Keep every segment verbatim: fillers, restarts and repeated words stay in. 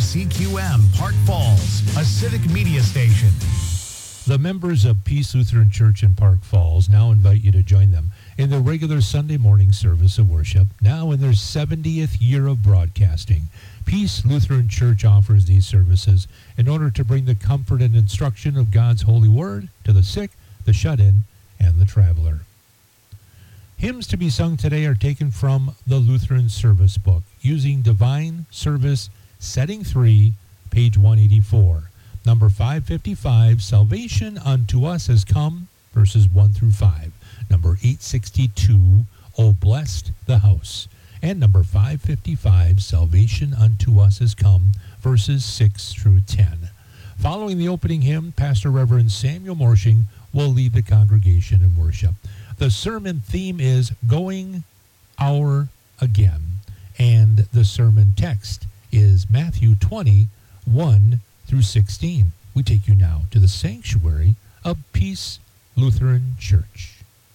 C Q M Park Falls, a Civic Media station. The members of Peace Lutheran Church in Park Falls now invite you to join them in their regular Sunday morning service of worship, now in their seventieth year of broadcasting. Peace Lutheran Church offers these services in order to bring the comfort and instruction of God's holy word to the sick, the shut-in, and the traveler. Hymns to be sung today are taken from the Lutheran Service Book using Divine Service Setting three, page one eighty-four. Number five fifty-five, Salvation Unto Us Has Come, verses one through five. Number eight sixty-two, O Blessed the House. And number five fifty-five, Salvation Unto Us Has Come, verses six through ten. Following the opening hymn, Pastor Reverend Samuel Morshing will lead the congregation in worship. The sermon theme is Going Our Again, and the sermon text is Matthew twenty, one through sixteen. We take you now to the sanctuary of Peace Lutheran Church.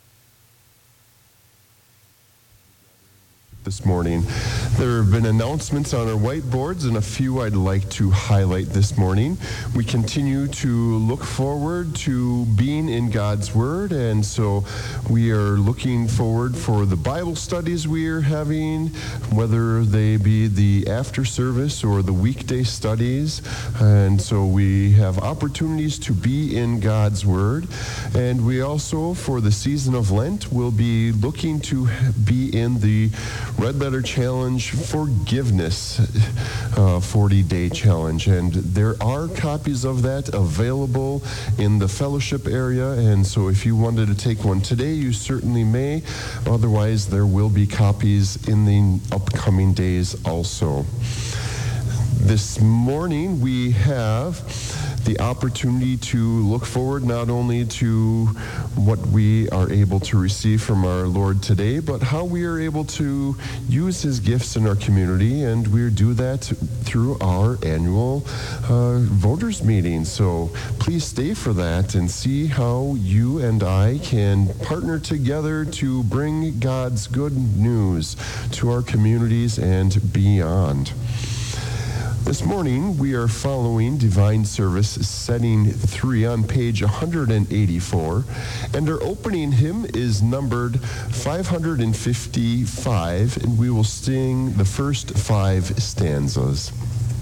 This morning, there have been announcements on our whiteboards, and a few I'd like to highlight this morning. We continue to look forward to being in God's Word, and so we are looking forward for the Bible studies we are having, whether they be the after service or the weekday studies. And so we have opportunities to be in God's Word, and we also, for the season of Lent, will be looking to be in the Red Letter Challenge Forgiveness uh, forty-day challenge. And there are copies of that available in the fellowship area. And so if you wanted to take one today, you certainly may. Otherwise, there will be copies in the upcoming days also. This morning, we have the opportunity to look forward not only to what we are able to receive from our Lord today, but how we are able to use his gifts in our community, and we do that through our annual uh, voters meeting. So please stay for that and see how you and I can partner together to bring God's good news to our communities and beyond. This morning, we are following Divine Service Setting three on page one eighty-four, and our opening hymn is numbered five fifty-five, and we will sing the first five stanzas.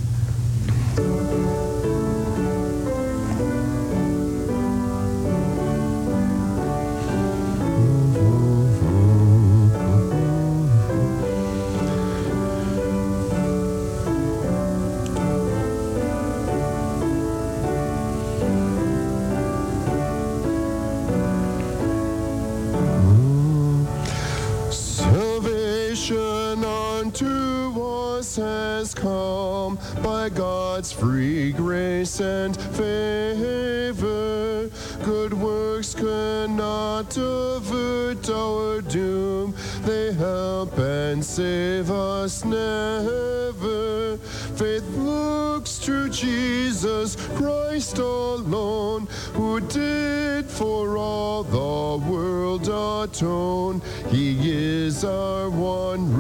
God's free grace and favor, good works cannot avert our doom. They help and save us never. Faith looks to Jesus Christ alone, who did for all the world atone. He is our one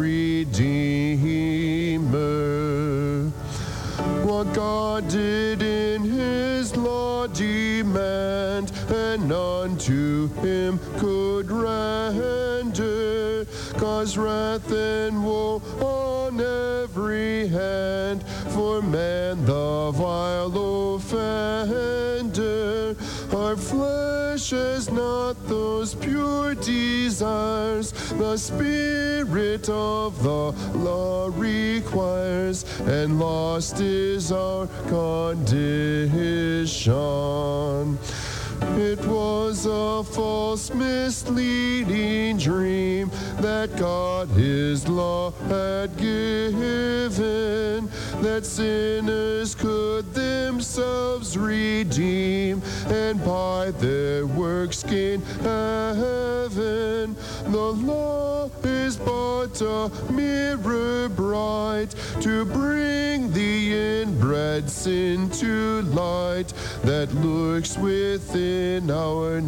Redeemer. What God did in his law demand, and none to him could render, cause wrath and woe on every hand, for man the vile offender. Our flesh has not those pure desires the Spirit of the law requires, and lost is our condition. It was a false, misleading dream that God his law had given, that sinners could themselves redeem, and by their works gain heaven. The law is but a mirror bright to bring the inbred sin to light that lurks within our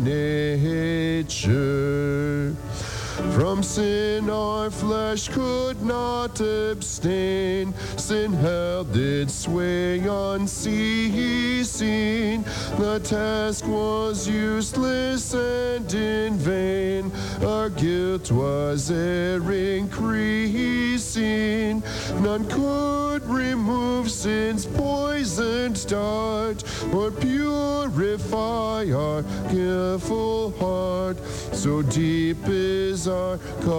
nature. From sin our flesh could not abstain, sin hell did sway unceasing. The task was useless and in vain. Our guilt was ever increasing. None could remove sin's poisoned dart, or purify our careful heart. So deep is our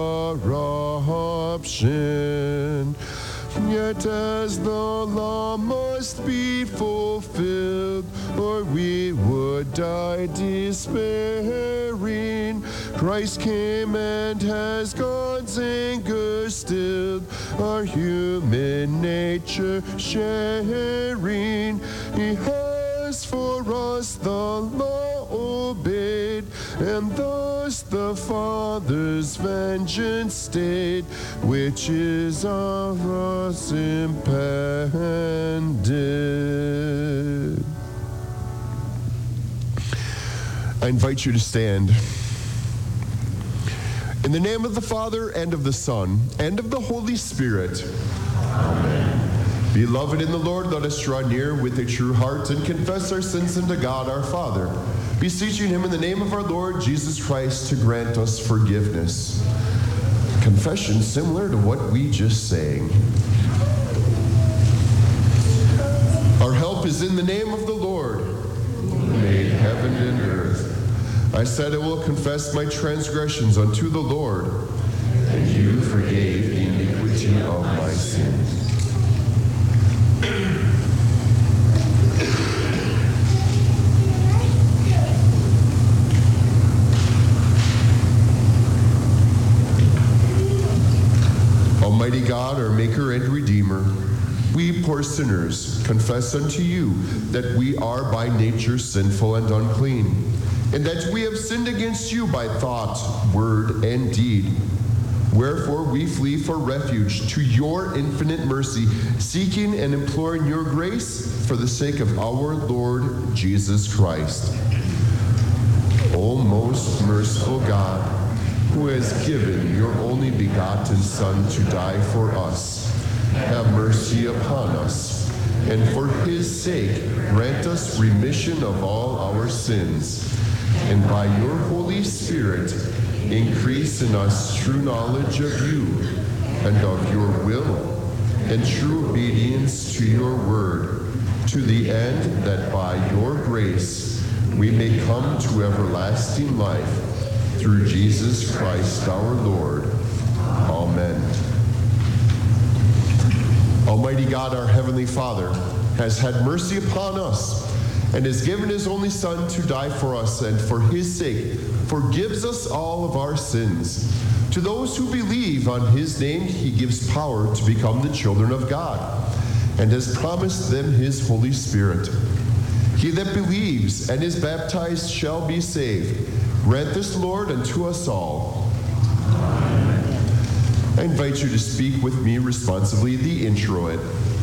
corruption. Yet as the law must be fulfilled, or we would die despairing, Christ came and has God's anger stilled, our human nature sharing. He has for us the law obeyed, and thus the Father's vengeance stayed, which is of us impended. I invite you to stand. In the name of the Father, and of the Son, and of the Holy Spirit. Amen. Beloved in the Lord, let us draw near with a true heart and confess our sins unto God our Father, beseeching him in the name of our Lord Jesus Christ to grant us forgiveness. Confession similar to what we just sang. Our help is in the name of the Lord, who made heaven and earth. I said I will confess my transgressions unto the Lord, and you forgave the iniquity of my sins. Almighty God, our Maker and Redeemer, we poor sinners confess unto you that we are by nature sinful and unclean, and that we have sinned against you by thought, word, and deed. Wherefore we flee for refuge to your infinite mercy, seeking and imploring your grace for the sake of our Lord Jesus Christ. O most merciful God, who has given your only begotten Son to die for us, have mercy upon us, and for his sake grant us remission of all our sins, and by your Holy Spirit increase in us true knowledge of you and of your will, and true obedience to your word, to the end that by your grace we may come to everlasting life, through Jesus Christ our Lord. Amen. Almighty God, our Heavenly Father, has had mercy upon us and has given his only Son to die for us, and for his sake forgives us all of our sins. To those who believe on his name, he gives power to become the children of God, and has promised them his Holy Spirit. He that believes and is baptized shall be saved. Grant this, Lord, unto us all. Amen. I invite you to speak with me responsively the introit.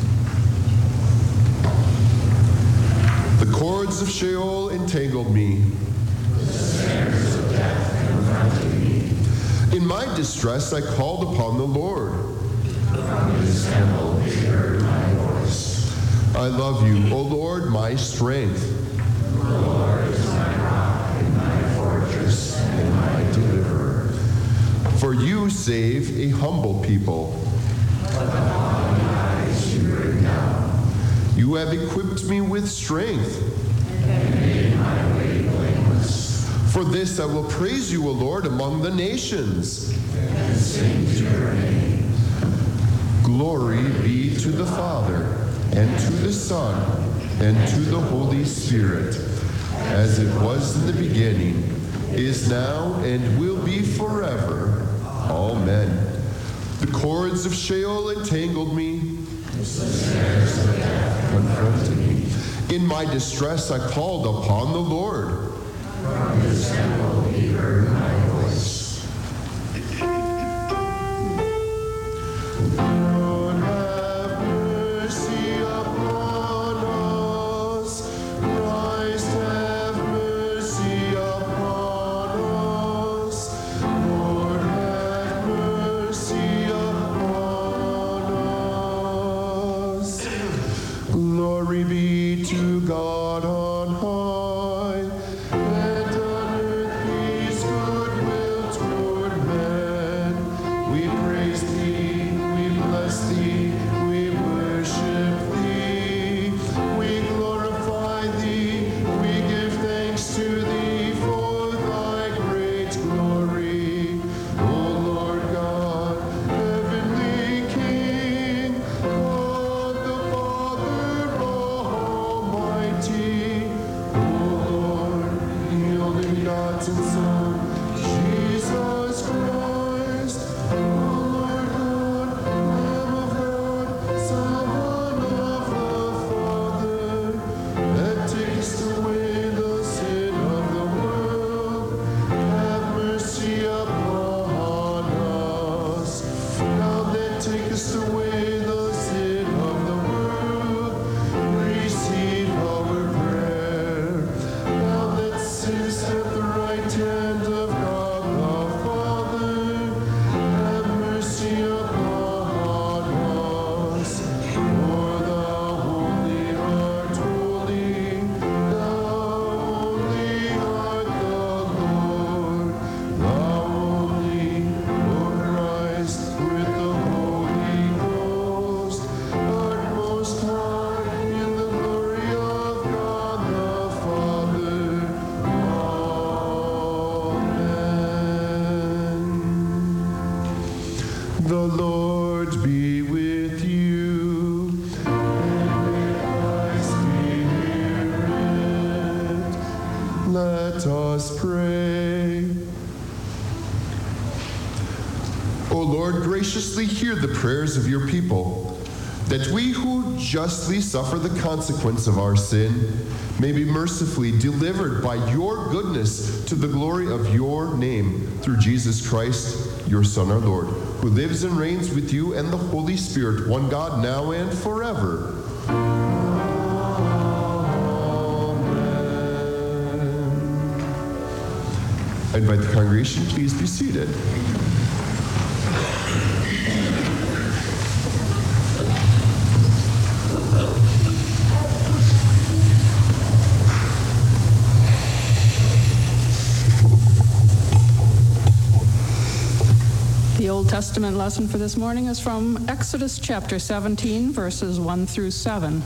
The cords of Sheol entangled me. The snares of death confronted me. In my distress I called upon the Lord. From his temple he heard my voice. I love you, O Lord, my strength. The Lord is my rock and my fortress and my deliverer. For you save a humble people. But the haughty eyes you bring down. You have equipped me with strength and made my way blameless. For this I will praise you, O Lord, among the nations, and sing to your name. Glory be to the Father, and to the Son, and to the Holy Spirit, as it was in the beginning, is now, and will be forever. Amen. The cords of Sheol entangled me. The snares of death confronted me. In my distress I called upon the Lord. From his temple he heard my voice. Lord, have mercy upon us. Christ, have mercy upon us. Lord, have mercy upon Glory be to God on high, and on earth peace, goodwill toward men. We praise thee, we bless thee, we worship thee, we glorify thee, we give thanks to thee for thy great glory. O Lord God, heavenly King, God the Father Almighty, O Lord, the only begotten Son, Jesus Christ, O Lord God, Lamb of God, Son of the Father, that takest away the sin of the world, have mercy upon us. Thou that takest away the sin of the world, receive our prayer. Thou that sittest at the right hand of God the Father, have mercy upon us. For thou only art holy, thou only art the Lord, thou only, O Christ, with the Holy Ghost, art most high in the glory of God the Father. Amen. The Lord be with you, and with thy spirit. Let us pray. O Lord, graciously hear the prayers of your people, that we who justly suffer the consequence of our sin may be mercifully delivered by your goodness to the glory of your name, through Jesus Christ, your Son, our Lord, who lives and reigns with you and the Holy Spirit, one God, now and forever. Amen. I invite the congregation, please be seated. The Old Testament lesson for this morning is from Exodus chapter seventeen, verses one through seven.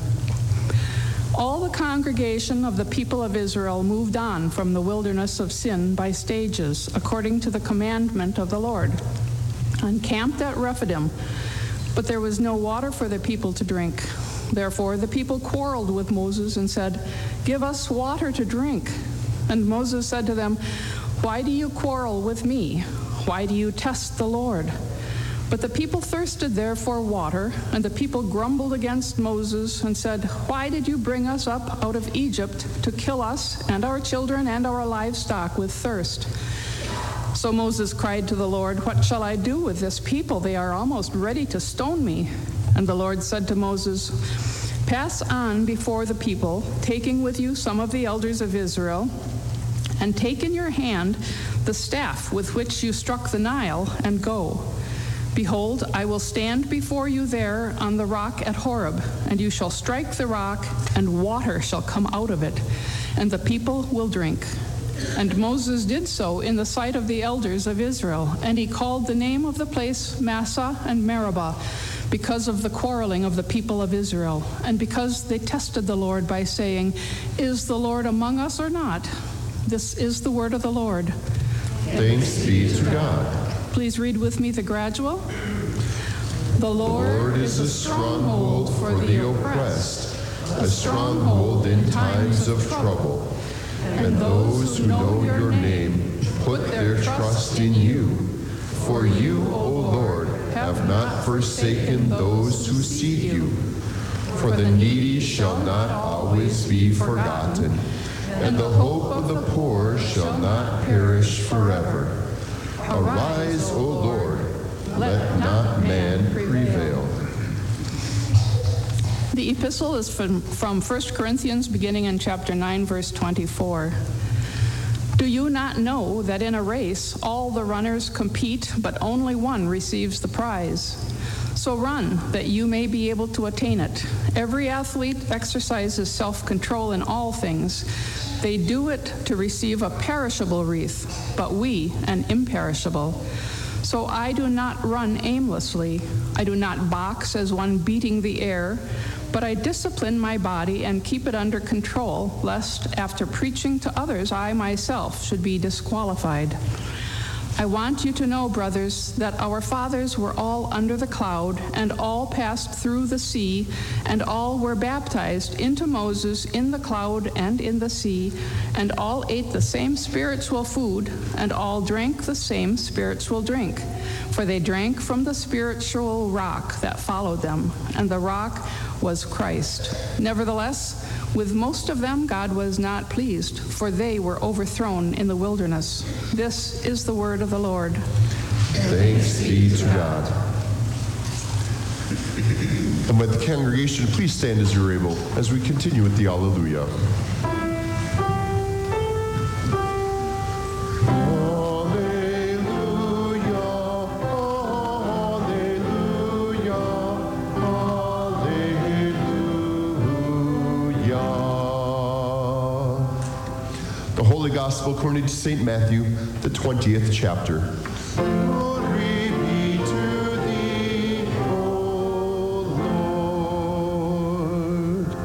All the congregation of the people of Israel moved on from the wilderness of Sin by stages, according to the commandment of the Lord, and camped at Rephidim. But there was no water for the people to drink. Therefore the people quarreled with Moses and said, "Give us water to drink." And Moses said to them, "Why do you quarrel with me? Why do you test the Lord?" But the people thirsted there for water, and the people grumbled against Moses and said, "Why did you bring us up out of Egypt to kill us and our children and our livestock with thirst?" So Moses cried to the Lord, "What shall I do with this people? They are almost ready to stone me." And the Lord said to Moses, "Pass on before the people, taking with you some of the elders of Israel, and take in your hand the staff with which you struck the Nile, and go. Behold, I will stand before you there on the rock at Horeb, and you shall strike the rock, and water shall come out of it, and the people will drink." And Moses did so in the sight of the elders of Israel, and he called the name of the place Massah and Meribah, because of the quarreling of the people of Israel, and because they tested the Lord by saying, "Is the Lord among us or not?" This is the word of the Lord. Thanks be to God. Please read with me the gradual. The Lord, The Lord is a stronghold for the oppressed, a stronghold in times of trouble. And those who know your name put their trust in you. For you, O Lord, have not forsaken those who seek you. For the needy shall not always be forgotten, and the hope of the poor shall not perish forever. Arise, O Lord, let not man prevail. The epistle is from, from First Corinthians, beginning in chapter nine, verse twenty-four. Do you not know that in a race all the runners compete, but only one receives the prize? So run, that you may be able to attain it. Every athlete exercises self-control in all things. They do it to receive a perishable wreath, but we an imperishable. So I do not run aimlessly. I do not box as one beating the air, but I discipline my body and keep it under control, lest after preaching to others, I myself should be disqualified. I want you to know, brothers, that our fathers were all under the cloud, and all passed through the sea, and all were baptized into Moses in the cloud and in the sea, and all ate the same spiritual food, and all drank the same spiritual drink. For they drank from the spiritual rock that followed them, and the rock was Christ. Nevertheless, with most of them God was not pleased, for they were overthrown in the wilderness. This is the word of the Lord. Thanks be to God. And with the congregation, please stand as you're able as we continue with the Alleluia. Gospel according to Saint Matthew, the twentieth chapter. Glory be to thee, O Lord.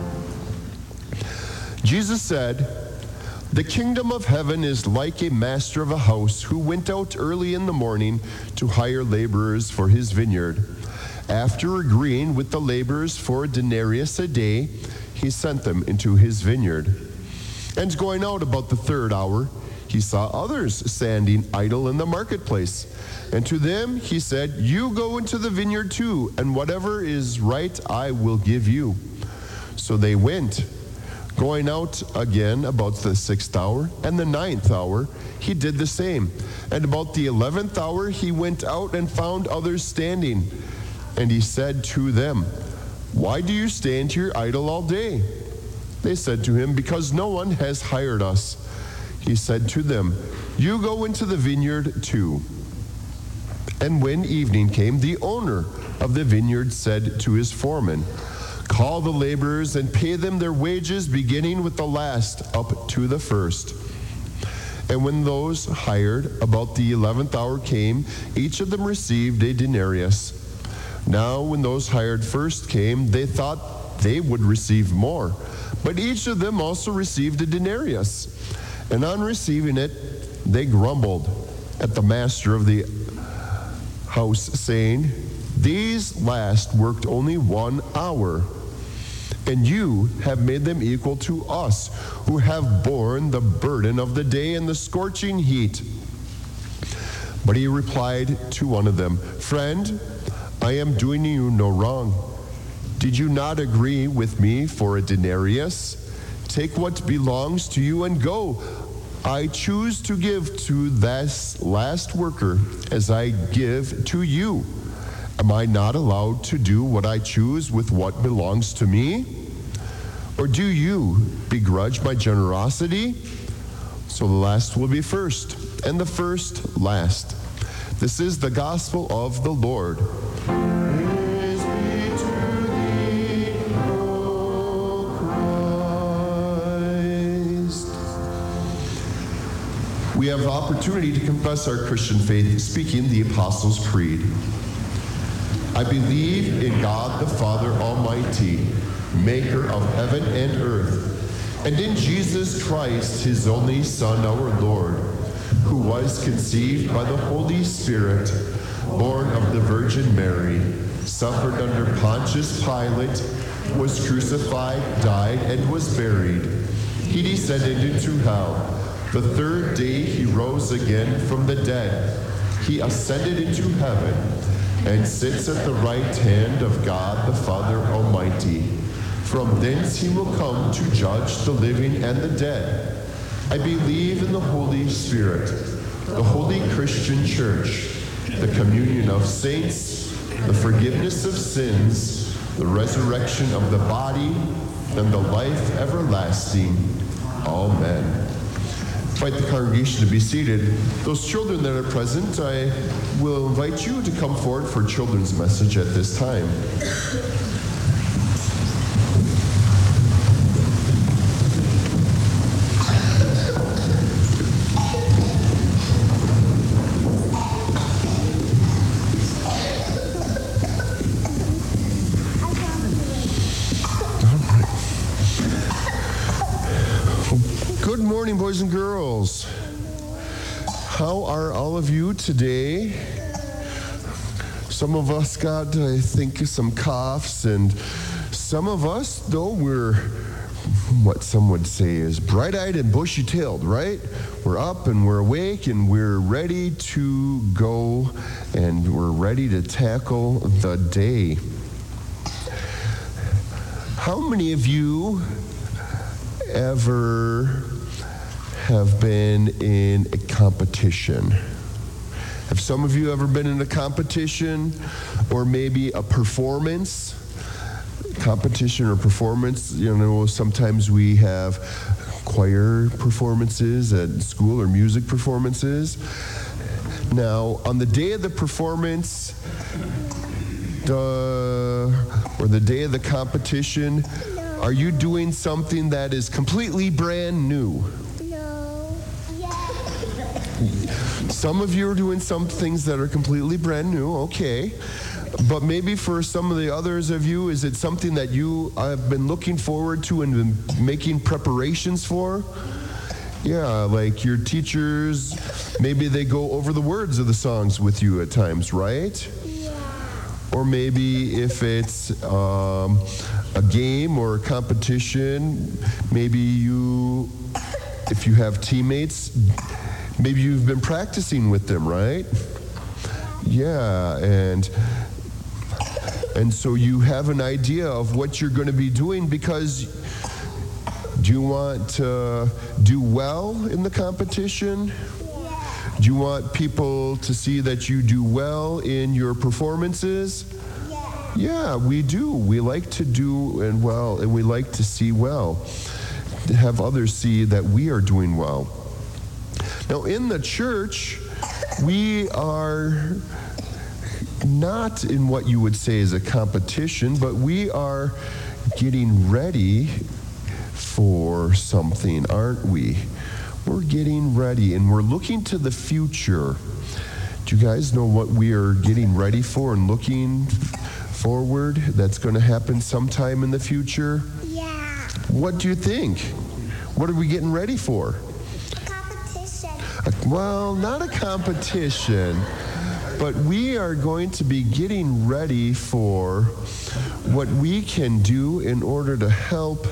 Jesus said, "The kingdom of heaven is like a master of a house who went out early in the morning to hire laborers for his vineyard. After agreeing with the laborers for a denarius a day, he sent them into his vineyard. And going out about the third hour, he saw others standing idle in the marketplace. And to them he said, 'You go into the vineyard too, and whatever is right I will give you.' So they went. Going out again about the sixth hour and the ninth hour, he did the same. And about the eleventh hour he went out and found others standing. And he said to them, 'Why do you stand here idle all day?' They said to him, 'Because no one has hired us.' He said to them, 'You go into the vineyard too.' And when evening came, the owner of the vineyard said to his foreman, 'Call the laborers and pay them their wages, beginning with the last up to the first.' And when those hired about the eleventh hour came, each of them received a denarius. Now when those hired first came, they thought they would receive more. But each of them also received a denarius. And on receiving it, they grumbled at the master of the house, saying, 'These last worked only one hour, and you have made them equal to us, who have borne the burden of the day and the scorching heat.' But he replied to one of them, 'Friend, I am doing you no wrong. Did you not agree with me for a denarius? Take what belongs to you and go. I choose to give to this last worker as I give to you. Am I not allowed to do what I choose with what belongs to me? Or do you begrudge my generosity?' So the last will be first, and the first last." This is the gospel of the Lord. Praise be to thee, O Christ. We have the opportunity to confess our Christian faith speaking the Apostles' Creed. I believe in God the Father Almighty, maker of heaven and earth, and in Jesus Christ, his only Son, our Lord, who was conceived by the Holy Spirit, born of the Virgin Mary, suffered under Pontius Pilate, was crucified, died, and was buried. He descended into hell. The third day he rose again from the dead. He ascended into heaven and sits at the right hand of God the Father Almighty. From thence he will come to judge the living and the dead. I believe in the Holy Spirit, the holy Christian Church, the communion of saints, the forgiveness of sins, the resurrection of the body, and the life everlasting. Amen. invite the congregation to be seated. Those children that are present, I will invite you to come forward for children's message at this time. Good morning, boys and girls. How are all of you today? Some of us got, I think, some coughs, and some of us, though, we're what some would say is bright-eyed and bushy-tailed, right? We're up and we're awake and we're ready to go and we're ready to tackle the day. How many of you ever have been in a competition? Have some of you ever been in a competition or maybe a performance? Competition or performance, you know, sometimes we have choir performances at school or music performances. Now, on the day of the performance, the, or the day of the competition, are you doing something that is completely brand new? Some of you are doing some things that are completely brand new, okay. But maybe for some of the others of you, is it something that you have been looking forward to and been making preparations for? Yeah, like your teachers, maybe they go over the words of the songs with you at times, right? Yeah. Or maybe if it's um, a game or a competition, maybe you, if you have teammates, maybe you've been practicing with them, right? Yeah, and and so you have an idea of what you're going to be doing, because do you want to do well in the competition? Yeah. Do you want people to see that you do well in your performances? Yeah. Yeah, we do. We like to do and well, and we like to see well, to have others see that we are doing well. Now, in the church, we are not in what you would say is a competition, but we are getting ready for something, aren't we? We're getting ready, and we're looking to the future. Do you guys know what we are getting ready for and looking forward that's going to happen sometime in the future? Yeah. What do you think? What are we getting ready for? Well, not a competition, but we are going to be getting ready for what we can do in order to help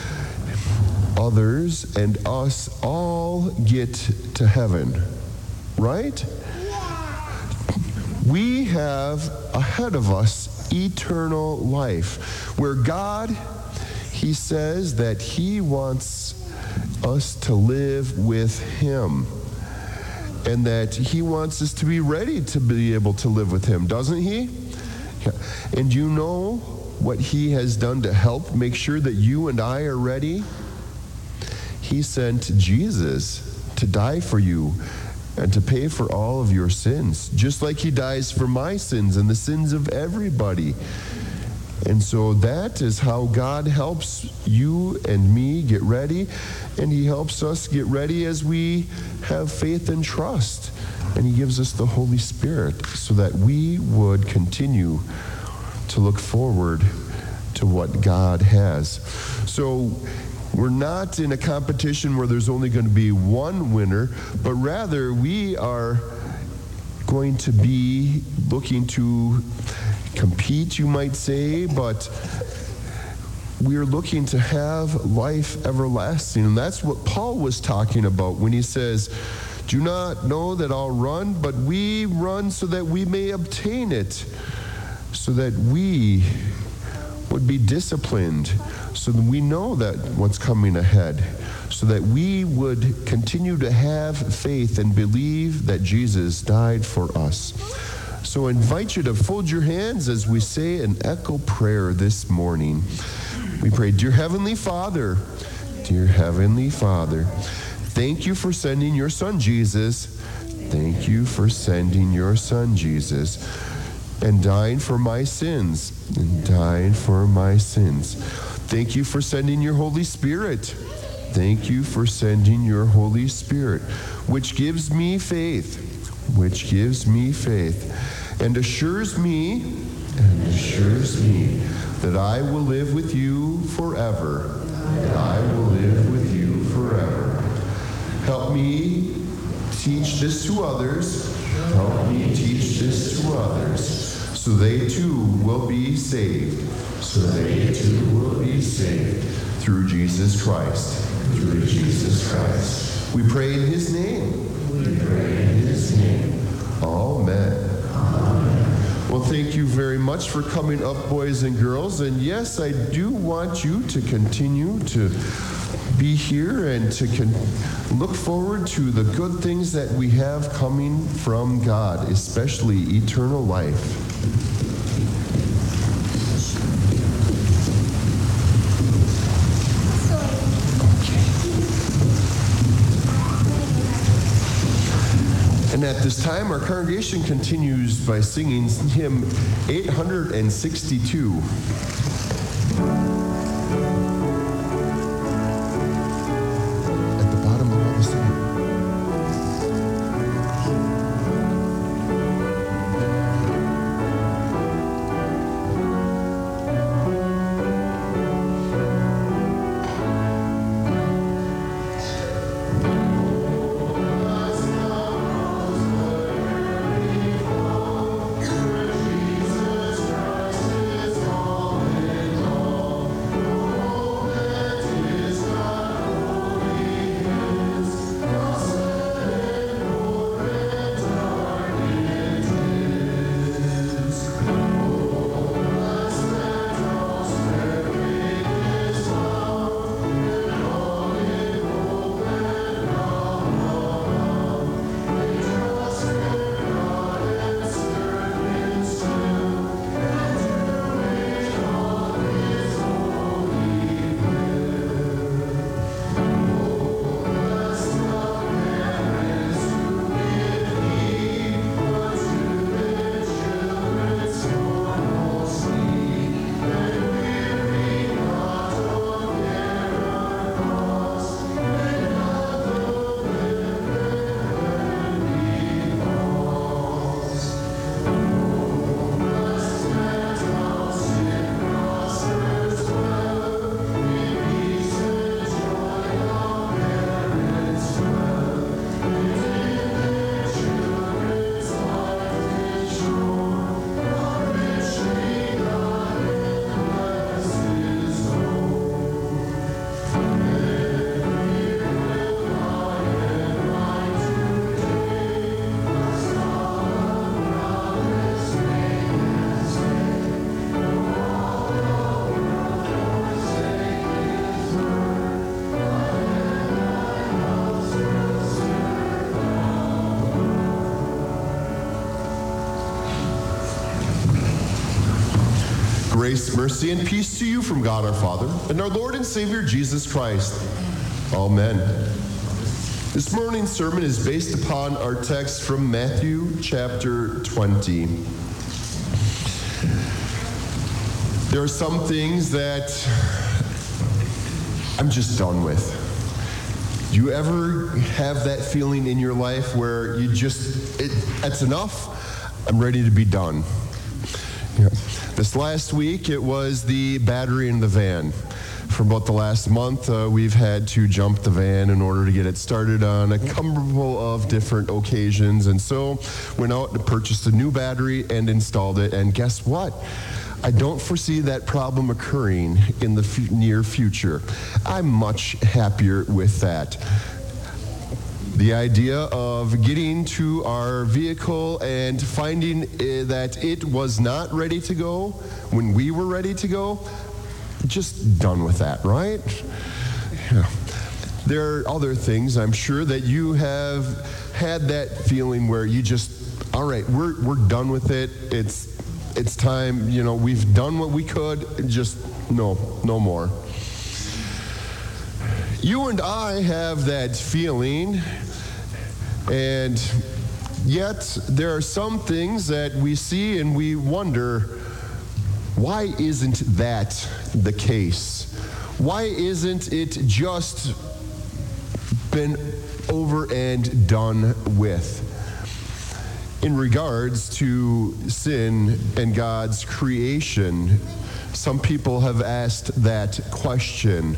others and us all get to heaven, right? Yeah. We have ahead of us eternal life, where God, He says that He wants us to live with Him. And that He wants us to be ready to be able to live with Him, doesn't He? Yeah. And you know what He has done to help make sure that you and I are ready? He sent Jesus to die for you and to pay for all of your sins, just like He dies for my sins and the sins of everybody. And so that is how God helps you and me get ready, and He helps us get ready as we have faith and trust. And He gives us the Holy Spirit so that we would continue to look forward to what God has. So we're not in a competition where there's only going to be one winner, but rather we are going to be looking to compete, you might say, but we're looking to have life everlasting. And that's what Paul was talking about when he says, do not know that I'll run, but we run so that we may obtain it, so that we would be disciplined, so that we know that what's coming ahead, so that we would continue to have faith and believe that Jesus died for us. So I invite you to fold your hands as we say an echo prayer this morning. We pray, dear Heavenly Father, dear Heavenly Father, Thank you for sending your son, Jesus. Thank you for sending your son, Jesus, and dying for my sins, and dying for my sins. Thank you for sending your Holy Spirit. Thank you for sending your Holy Spirit, which gives me faith, which gives me faith, and assures me, and assures me that I will live with you forever, that I will live with you forever. Help me teach this to others. Help me teach this to others, so they too will be saved. So they too will be saved through Jesus Christ. Through Jesus Christ. We pray in his name. We pray in his name. Amen. Amen. Well, thank you very much for coming up, boys and girls. And yes, I do want you to continue to be here and to con- look forward to the good things that we have coming from God, especially eternal life. And at this time, our congregation continues by singing hymn eight hundred sixty-two. At the bottom of all the singing. Grace, mercy, and peace to you from God our Father and our Lord and Savior Jesus Christ. Amen. This morning's sermon is based upon our text from Matthew chapter twenty. There are some things that I'm just done with. Do you ever have that feeling in your life where you just, it, that's enough? I'm ready to be done. Yeah. This last week, it was the battery in the van. For about the last month, uh, we've had to jump the van in order to get it started on a couple of different occasions. And so went out and purchased a new battery and installed it. And guess what? I don't foresee that problem occurring in the f- near future. I'm much happier with that. The idea of getting to our vehicle and finding uh, that it was not ready to go when we were ready to go, just done with that, right? Yeah. There are other things, I'm sure, that you have had that feeling where you just, all right, we're we're done with it. It's it's time, you know, we've done what we could, just no, no more. You and I have that feeling, and yet there are some things that we see and we wonder, why isn't that the case? Why isn't it just been over and done with? In regards to sin and God's creation, some people have asked that question.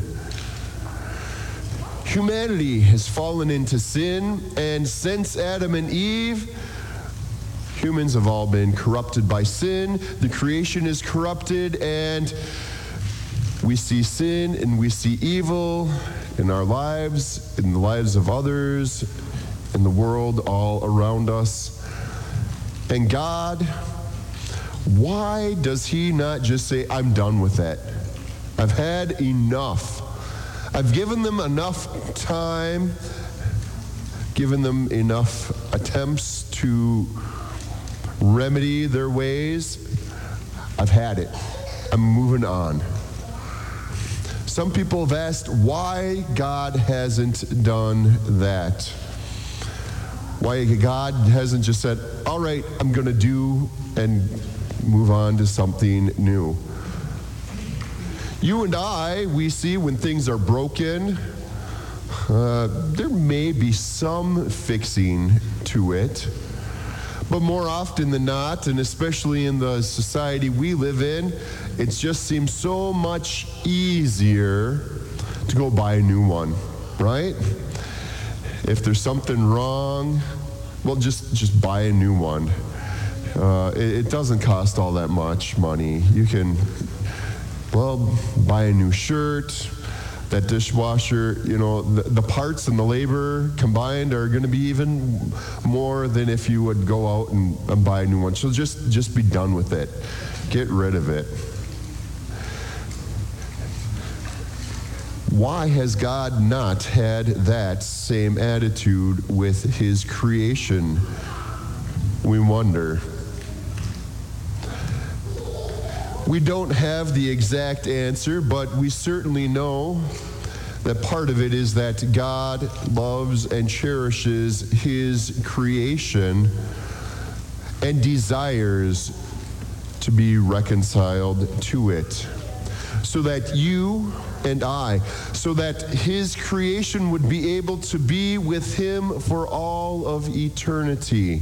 Humanity has fallen into sin, and since Adam and Eve, humans have all been corrupted by sin. The creation is corrupted, and we see sin and we see evil in our lives, in the lives of others, in the world all around us. And God, why does he not just say, I'm done with that? I've had enough. I've given them enough time, given them enough attempts to remedy their ways. I've had it. I'm moving on. Some people have asked why God hasn't done that. Why God hasn't just said, all right, I'm going to do and move on to something new. You and I, we see when things are broken, uh, there may be some fixing to it. But more often than not, and especially in the society we live in, it just seems so much easier to go buy a new one, right? If there's something wrong, well, just, just buy a new one. Uh, it, it doesn't cost all that much money. You can, well, buy a new shirt. That dishwasher, you know, the, the parts and the labor combined are going to be even more than if you would go out and, and buy a new one. So just, just be done with it. Get rid of it. Why has God not had that same attitude with his creation? We wonder. We don't have the exact answer, but we certainly know that part of it is that God loves and cherishes his creation and desires to be reconciled to it. So that you and I, so that his creation would be able to be with him for all of eternity.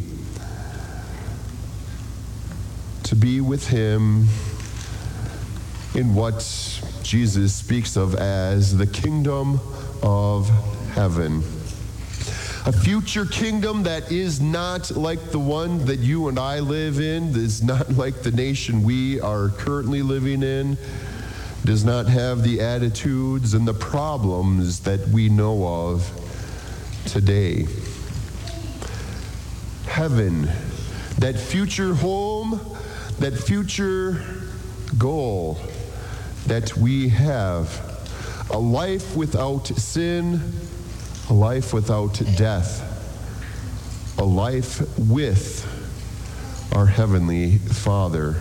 To be with him in what Jesus speaks of as the kingdom of heaven. A future kingdom that is not like the one that you and I live in, is not like the nation we are currently living in, does not have the attitudes and the problems that we know of today. Heaven, that future home, that future goal that we have, a life without sin, a life without death, a life with our Heavenly Father.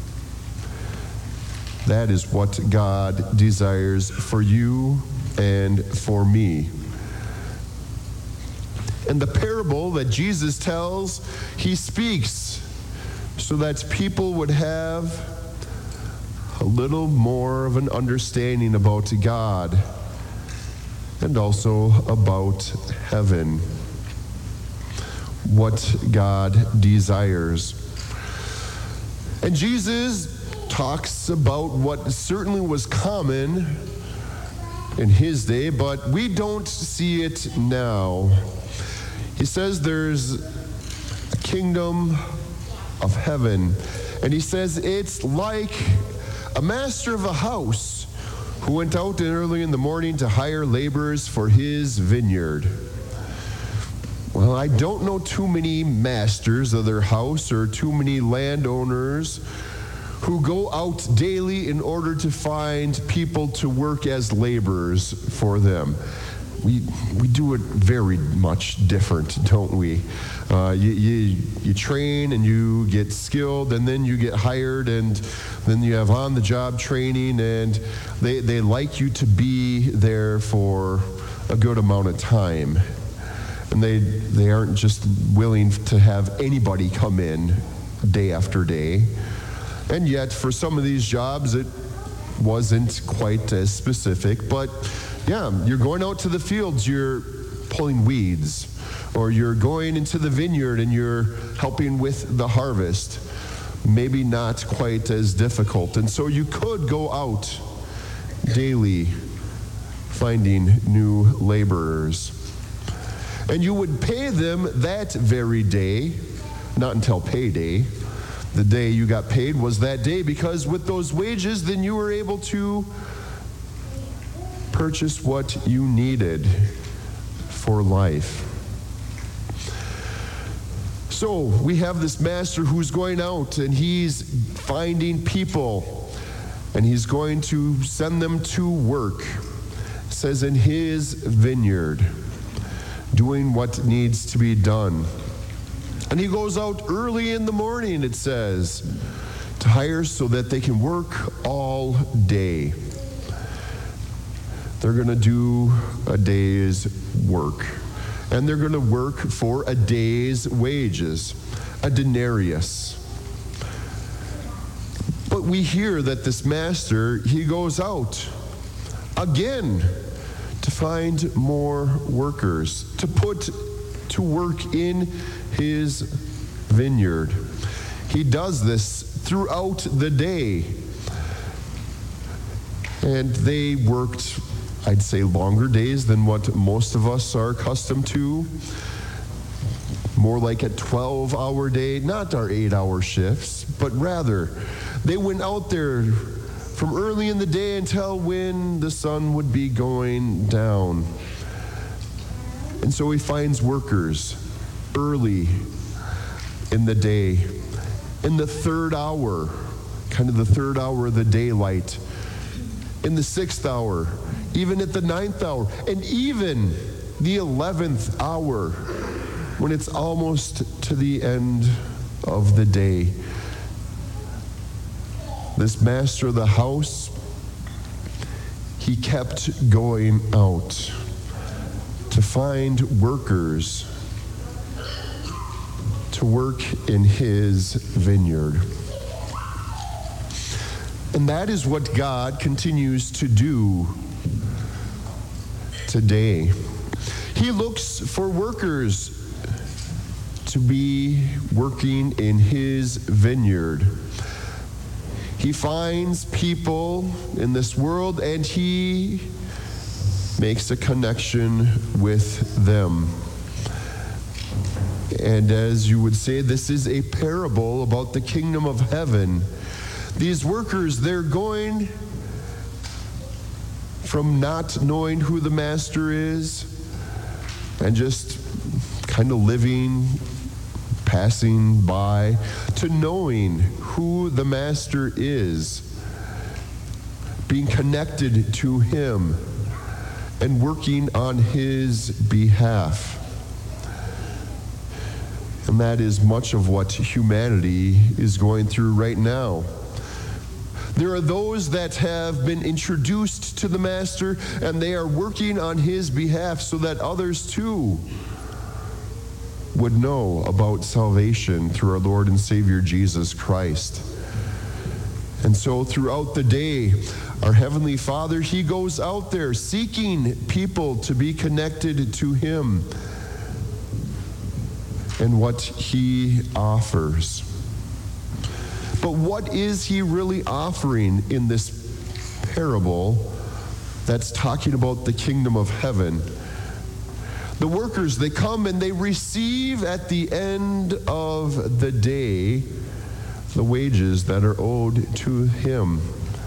That is what God desires for you and for me. And the parable that Jesus tells, he speaks so that people would have a little more of an understanding about God and also about heaven, what God desires. And Jesus talks about what certainly was common in his day, but we don't see it now. He says there's a kingdom of heaven, and he says it's like a master of a house who went out early in the morning to hire laborers for his vineyard. Well, I don't know too many masters of their house or too many landowners who go out daily in order to find people to work as laborers for them. we we do it very much different, don't we? Uh, you, you you train and you get skilled, and then you get hired, and then you have on-the-job training, and they they like you to be there for a good amount of time, and they they aren't just willing to have anybody come in day after day. And yet, for some of these jobs, it wasn't quite as specific, but yeah, you're going out to the fields, you're pulling weeds, or you're going into the vineyard and you're helping with the harvest. Maybe not quite as difficult. And so you could go out daily finding new laborers. And you would pay them that very day, not until payday. The day you got paid was that day, because with those wages, then you were able to purchase what you needed for life. So we have this master who's going out and he's finding people and he's going to send them to work. It says in his vineyard, doing what needs to be done. And he goes out early in the morning, it says, to hire so that they can work all day. They're going to do a day's work. And they're going to work for a day's wages, a denarius. But we hear that this master, he goes out again to find more workers, to put to work in his vineyard. He does this throughout the day. And they worked, I'd say, longer days than what most of us are accustomed to. More like a twelve-hour day, not our eight-hour shifts, but rather they went out there from early in the day until when the sun would be going down. And so he finds workers early in the day, in the third hour, kind of the third hour of the daylight, in the sixth hour, even at the ninth hour, and even the eleventh hour, when it's almost to the end of the day. This master of the house, he kept going out to find workers to work in his vineyard. And that is what God continues to do today. He looks for workers to be working in his vineyard. He finds people in this world and he makes a connection with them. And as you would say, this is a parable about the kingdom of heaven. These workers, they're going from not knowing who the master is and just kind of living, passing by, to knowing who the master is, being connected to him and working on his behalf. And that is much of what humanity is going through right now. There are those that have been introduced to the master and they are working on his behalf so that others too would know about salvation through our Lord and Savior Jesus Christ. And so throughout the day, our Heavenly Father, he goes out there seeking people to be connected to him and what he offers. But what is he really offering in this parable that's talking about the kingdom of heaven? The workers, they come and they receive at the end of the day the wages that are owed to him.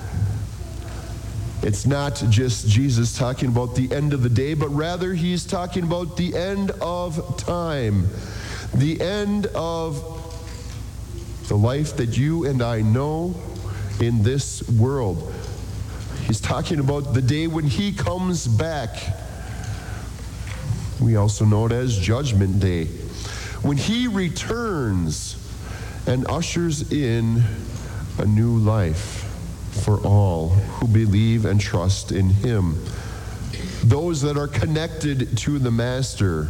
It's not just Jesus talking about the end of the day, but rather he's talking about the end of time, the end of the life that you and I know in this world. He's talking about the day when he comes back We also know it as Judgment Day, when he returns and ushers in a new life for all who believe and trust in him. Those that are connected to the Master.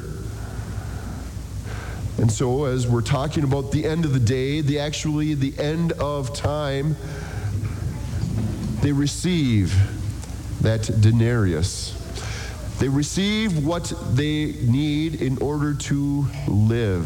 And so as we're talking about the end of the day, the actually the end of time, they receive that denarius. They receive what they need in order to live.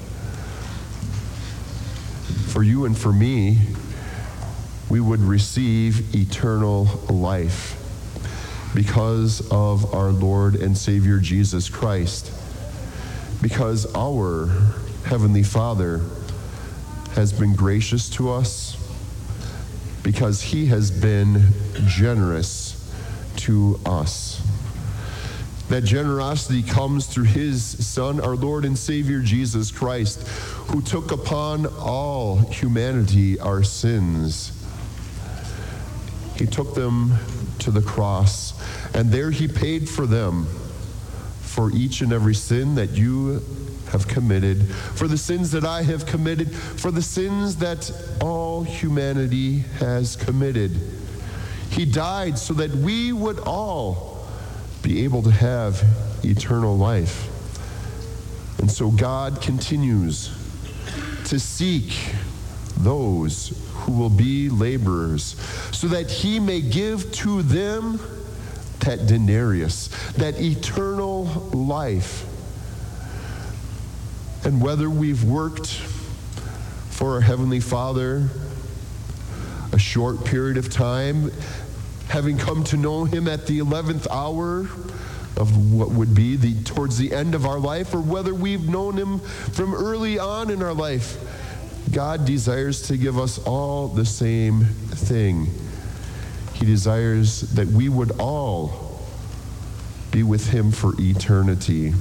For you and for me, we would receive eternal life because of our Lord and Savior Jesus Christ. Because our Heavenly Father has been gracious to us, because he has been generous to us. That generosity comes through his Son, our Lord and Savior Jesus Christ, who took upon all humanity our sins. He took them to the cross, and there he paid for them, for each and every sin that you have committed, for the sins that I have committed, for the sins that all humanity has committed. He died so that we would all be able to have eternal life. And so God continues to seek those who will be laborers, so that he may give to them that denarius, that eternal life. And whether we've worked for our Heavenly Father a short period of time, having come to know him at the eleventh hour of what would be the towards the end of our life, or whether we've known him from early on in our life, God desires to give us all the same thing. He desires that we would all be with him for eternity.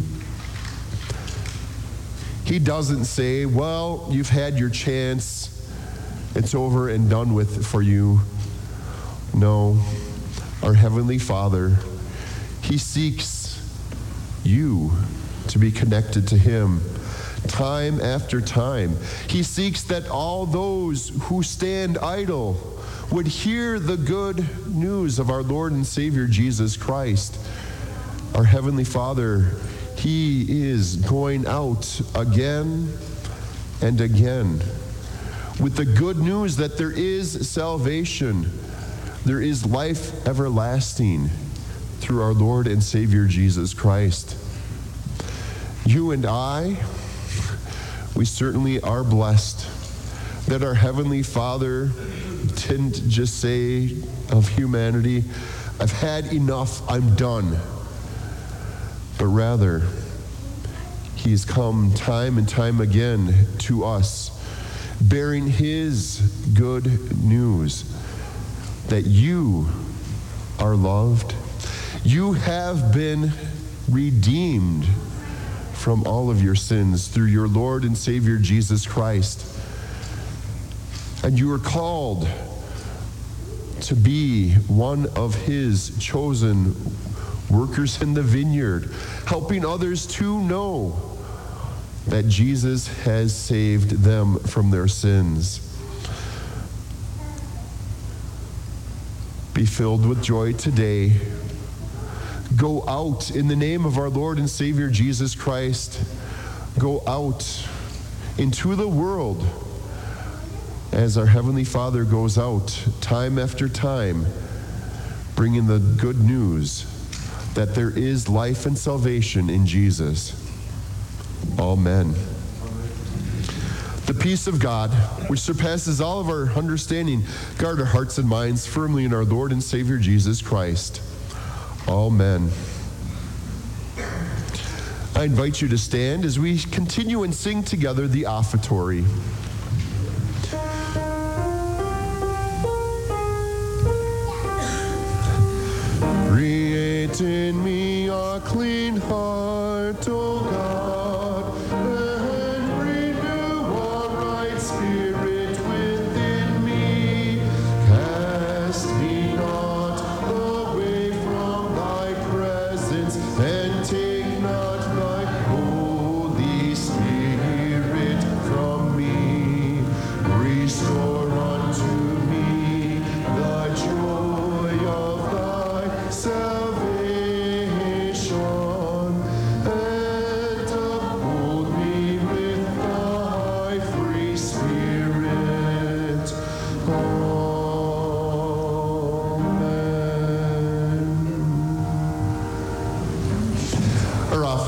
He doesn't say, well, you've had your chance, it's over and done with for you. No, our Heavenly Father, he seeks you to be connected to him time after time. He seeks that all those who stand idle would hear the good news of our Lord and Savior Jesus Christ. Our Heavenly Father, he is going out again and again with the good news that there is salvation, there is life everlasting through our Lord and Savior Jesus Christ. You and I, we certainly are blessed that our Heavenly Father didn't just say of humanity, I've had enough, I'm done. But rather, he's come time and time again to us, bearing his good news that you are loved. You have been redeemed from all of your sins through your Lord and Savior Jesus Christ. And you are called to be one of his chosen workers in the vineyard, helping others to know that Jesus has saved them from their sins. Be filled with joy today. Go out in the name of our Lord and Savior Jesus Christ. Go out into the world as our Heavenly Father goes out time after time, bringing the good news that there is life and salvation in Jesus. Amen. The peace of God, which surpasses all of our understanding, guard our hearts and minds firmly in our Lord and Savior Jesus Christ. Amen. I invite you to stand as we continue and sing together the offertory. Create in me a clean heart, O God, and renew a right spirit within me. Cast me not away from thy presence, and take not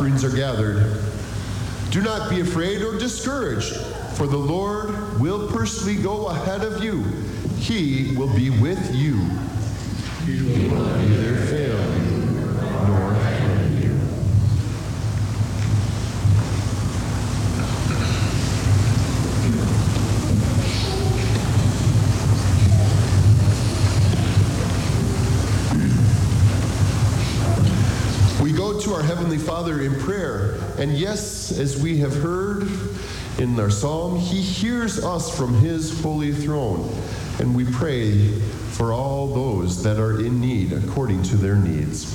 offerings are gathered. Do not be afraid or discouraged, for the Lord will personally go ahead of you. He will be with you. He will neither fail you nor harm you. We go to our Heavenly Father in prayer, and yes, as we have heard in our psalm, He hears us from His holy throne, and we pray for all those that are in need according to their needs.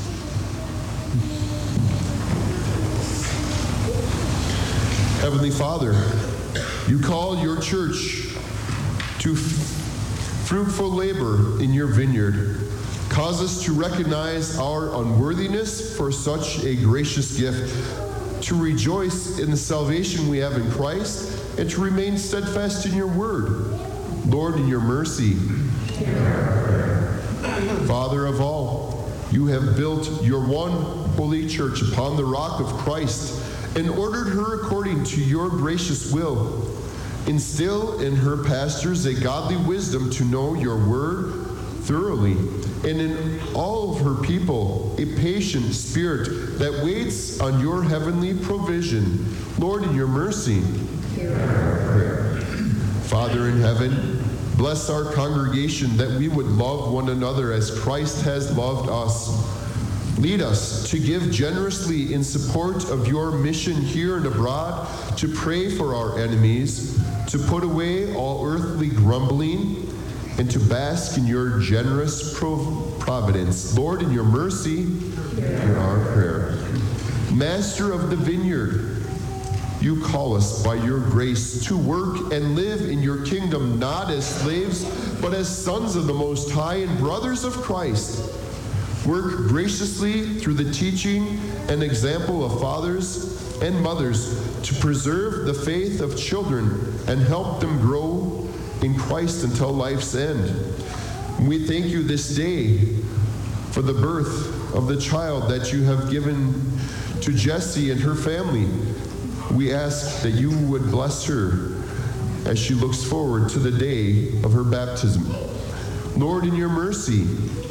Heavenly Father, you call your church to fruitful labor in your vineyard. Cause us to recognize our unworthiness for such a gracious gift, to rejoice in the salvation we have in Christ, and to remain steadfast in your word. Lord, in your mercy, Father of all, you have built your one holy church upon the rock of Christ and ordered her according to your gracious will. Instill in her pastors a godly wisdom to know your word thoroughly, and in all of her people a patient spirit that waits on your heavenly provision. Lord, in your mercy, hear our prayer. Father in heaven, bless our congregation that we would love one another as Christ has loved us. Lead us to give generously in support of your mission here and abroad, to pray for our enemies, to put away all earthly grumbling, and to bask in your generous providence. Lord, in your mercy, hear our prayer. Master of the vineyard, you call us by your grace to work and live in your kingdom, not as slaves, but as sons of the Most High and brothers of Christ. Work graciously through the teaching and example of fathers and mothers to preserve the faith of children and help them grow in Christ until life's end. We thank you this day for the birth of the child that you have given to Jessie and her family. We ask that you would bless her as she looks forward to the day of her baptism. Lord, in your mercy,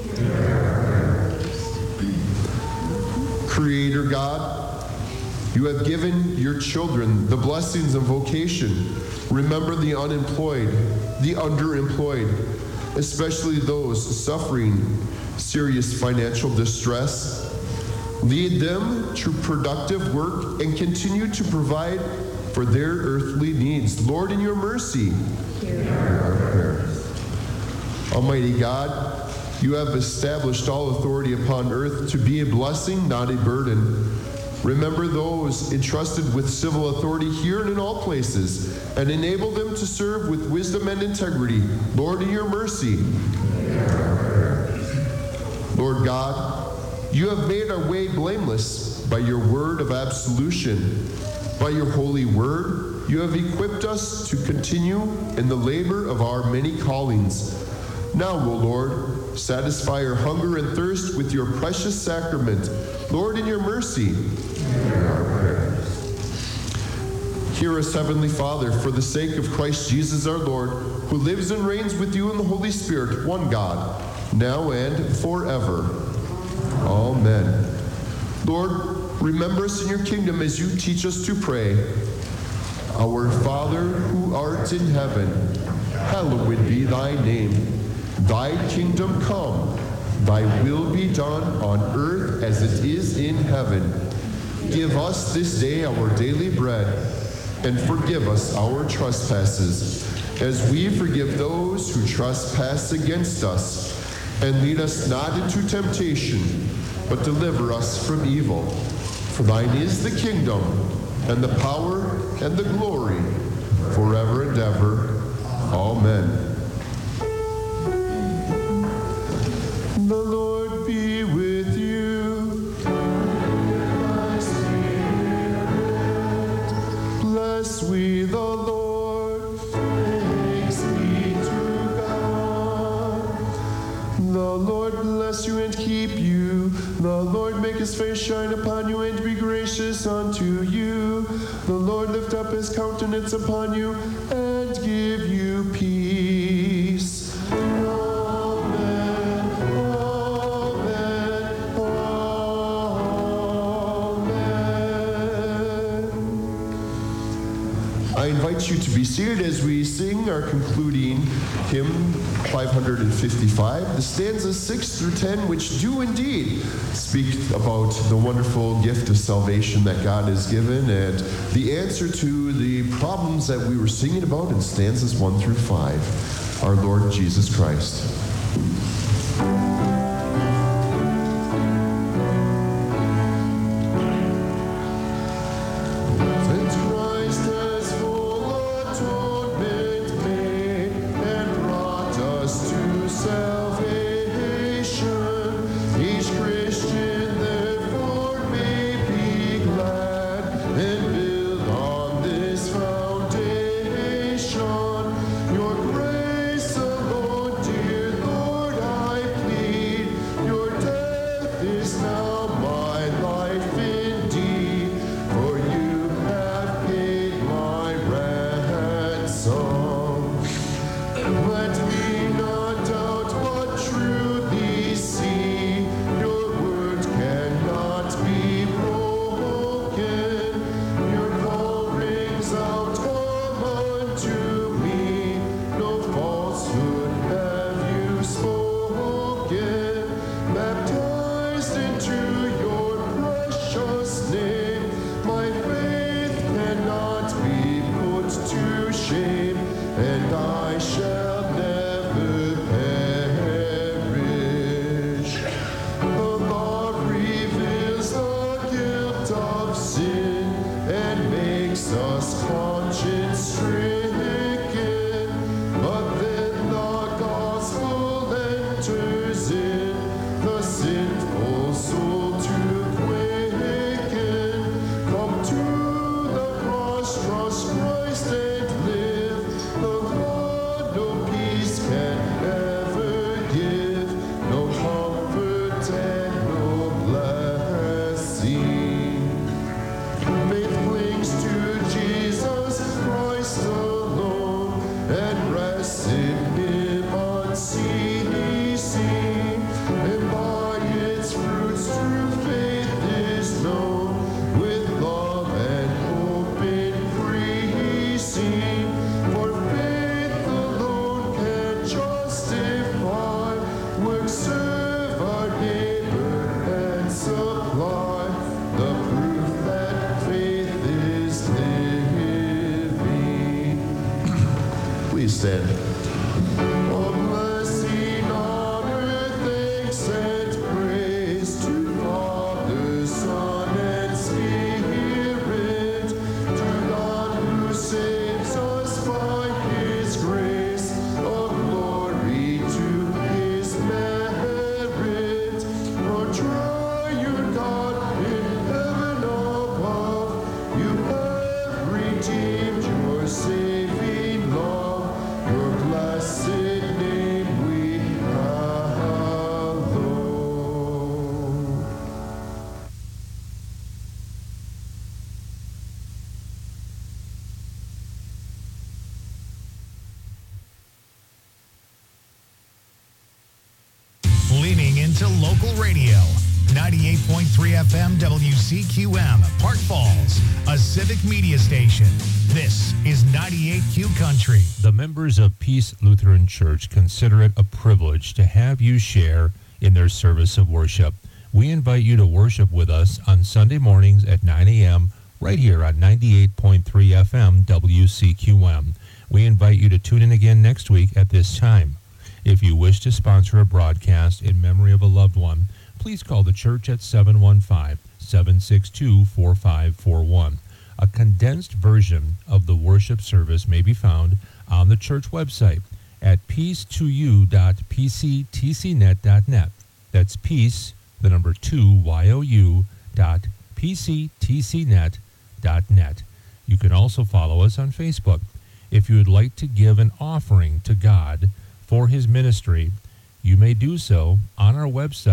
Creator God, you have given your children the blessings of vocation. Remember the unemployed, the underemployed, especially those suffering serious financial distress. Lead them to productive work and continue to provide for their earthly needs. Lord, in your mercy, hear our prayer. Almighty God, you have established all authority upon earth to be a blessing, not a burden. Remember those entrusted with civil authority here and in all places, and enable them to serve with wisdom and integrity. Lord, in your mercy, Lord God, you have made our way blameless by your word of absolution. By your holy word, you have equipped us to continue in the labor of our many callings. Now, O Lord, satisfy our hunger and thirst with your precious sacrament. Lord, in your mercy, hear our prayer. Hear us, Heavenly Father, for the sake of Christ Jesus our Lord, who lives and reigns with you in the Holy Spirit, one God, now and forever. Amen. Lord, remember us in your kingdom as you teach us to pray. Our Father, who art in heaven, hallowed be thy name. Thy kingdom come, thy will be done on earth as it is in heaven. Give us this day our daily bread, and forgive us our trespasses, as we forgive those who trespass against us. And lead us not into temptation, but deliver us from evil. For thine is the kingdom, and the power, and the glory, forever and ever. Amen. The Lord be with you. Bless we the Lord. Thanks be to God. The Lord bless you and keep you. The Lord Lord make his face shine upon you and be gracious unto you. The Lord lift up his countenance upon you and give you peace. Amen. Amen. Amen. I invite you to be seated as we sing our concluding hymn five hundred fifty-five, the stanzas six through ten, which do indeed speak about the wonderful gift of salvation that God has given and the answer to the problems that we were singing about in stanzas one through five, our Lord Jesus Christ. To local radio, ninety-eight point three F M W C Q M, Park Falls, a civic media station. This is ninety-eight Q Country. The members of Peace Lutheran Church consider it a privilege to have you share in their service of worship. We invite you to worship with us on Sunday mornings at nine a.m. right here on ninety-eight point three F M W C Q M. We invite you to tune in again next week at this time. If you wish to sponsor a broadcast in memory of a loved one, please call the church at seven one five, seven six two, four five four one. A condensed version of the worship service may be found on the church website at peace two u dot p c t c net dot net. That's peace, the number two, Y O U, dot p c t c net dot net. You can also follow us on Facebook. If you would like to give an offering to God for his ministry, you may do so on our website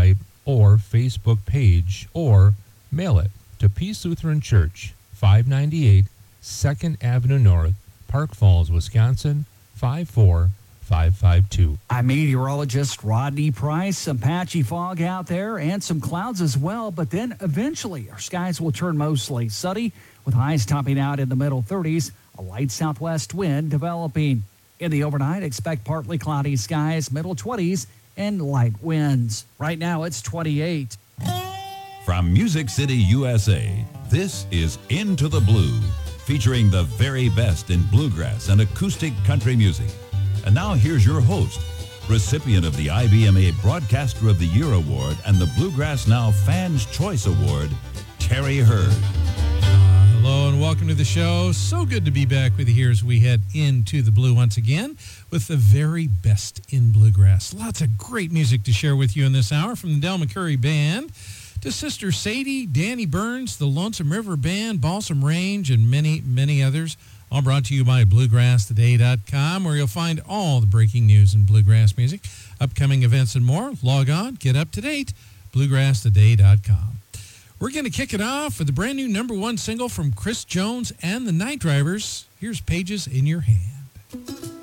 or Facebook page, or mail it to Peace Lutheran Church, five ninety-eight second Avenue North, Park Falls, Wisconsin, five four five five two. I'm meteorologist Rodney Price. Some patchy fog out there and some clouds as well, but then eventually our skies will turn mostly sunny with highs topping out in the middle thirties, a light southwest wind developing. In the overnight, expect partly cloudy skies, middle twenties, and light winds. Right now, it's twenty-eight. From Music City, U S A, this is Into the Blue, featuring the very best in bluegrass and acoustic country music. And now here's your host, recipient of the I B M A Broadcaster of the Year Award and the Bluegrass Now Fans Choice Award, Terry Hurd. Uh, hello and welcome to the show. So good to be back with you here as we head into the blue once again with the very best in bluegrass. Lots of great music to share with you in this hour, from the Del McCurry Band to Sister Sadie, Danny Burns, the Lonesome River Band, Balsam Range, and many, many others. All brought to you by bluegrass today dot com, where you'll find all the breaking news in bluegrass music, upcoming events, and more. Log on, get up to date, bluegrass today dot com. We're going to kick it off with a brand new number one single from Chris Jones and the Night Drivers. Here's Pages in Your Hand.